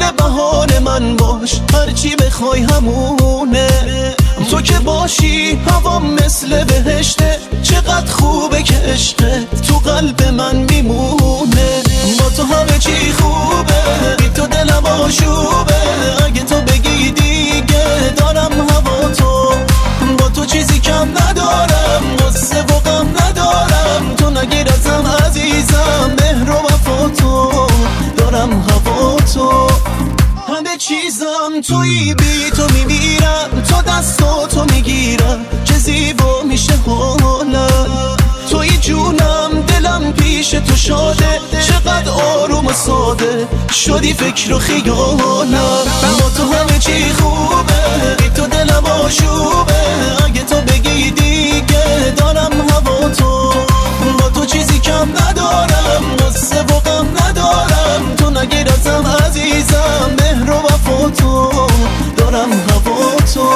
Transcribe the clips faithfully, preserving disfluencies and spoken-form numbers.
بهانه من باش، هرچی بخوای همونه. تو که باشی هوام مثل بهشته، چقدر خوبه که عشقت تو قلب من میمونه. با تو همه چی خوبه، بی تو دلم آشوبه. اگه تو بگی دیگه دارم هوا تو، با تو چیزی کم ندارم، غصه و غم ندارم. تو نگیر ازم عزیزم، مهر و وفا تو، دارم هوا تو. همه چیزم توی، بی تو میمیرم، تو دستو تو میگیرم، چه زیبا میشه حالم. توی جونم دلم پیش تو شاده، چقدر آروم و ساده شدی فکر و خیالم. با تو همه چی خوبه، بی تو دلم آشوبه. اگه تو بگی دیگه دارم هوا تو، با تو چیزی کم ندارم، غصه و غم ندارم. تو نگیر ازم عزیزم، مهر و وفا تو، دارم هوا تو.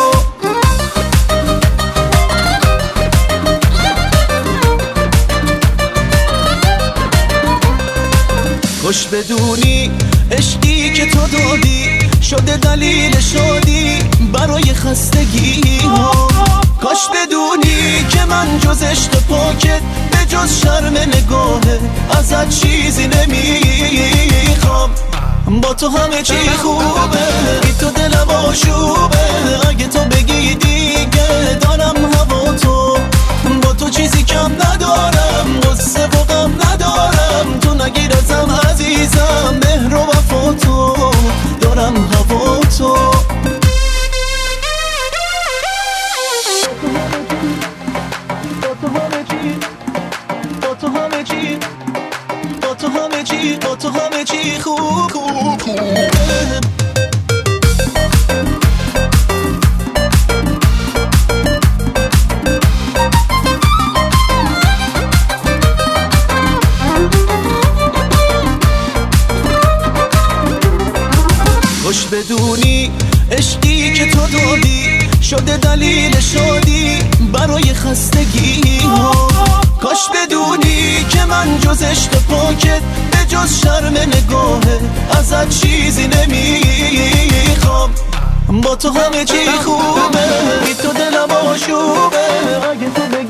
خوش بدونی عشقی که تو دادی شده دلیل شادی برای خستگی ها. کاش بدونی که من جز عشق پاکت به جز شرم نگاهه ازت چیزی نمیخوام. با تو همه چی خوبه، بی تو دلم آشوبه. اگه تو بگی دیگه دارم هوا تو، با تو چیزی کم ندارم، غصه و غم ندارم. تو نگیر ازم عزیزم، مهر و وفا تو، دارم هوا تو. با تو همه چی، با تو همه چی، با تو همه چی، با تو همه چی خوب خوب خوبه. خوش بدونی عشقی که تو دادی شده دلیل شادی برای خستگی ها. کاش بدونی که من جز عشق پاکت به جز شرم نگاهه ازت چیزی نمیخوام. با تو همه چی خوبه، بی تو دلم آشوبه. اگه تو